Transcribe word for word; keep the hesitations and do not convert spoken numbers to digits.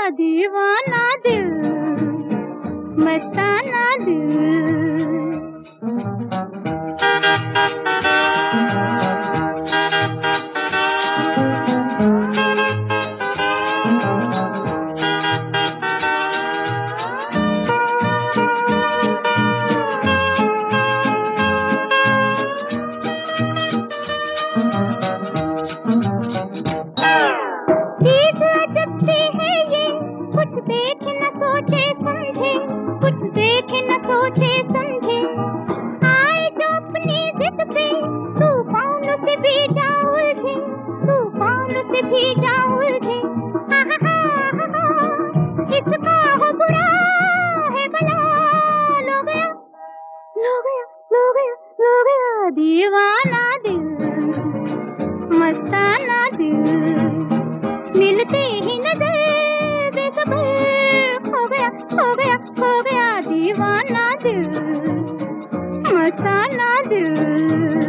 दीवाना दिल, मस्ताना दिल। चीज़ अजब सी है ये, कुछ देखे न सोचे समझे, कुछ देखे न सोचे समझे। आए जो अपनी जिद पे, तूफान से भी जा उलझे, तूफान से भी जा उलझे। हा हा हा हा, इसका हो बुरा है भला, लो गया लो गया लो गया लो गया दीवाना दिल, मस्ताना दिल। मिलते ही नजर बेखबर, खो गया खो गया खो गया दीवाना दिल, मस्ताना दिल।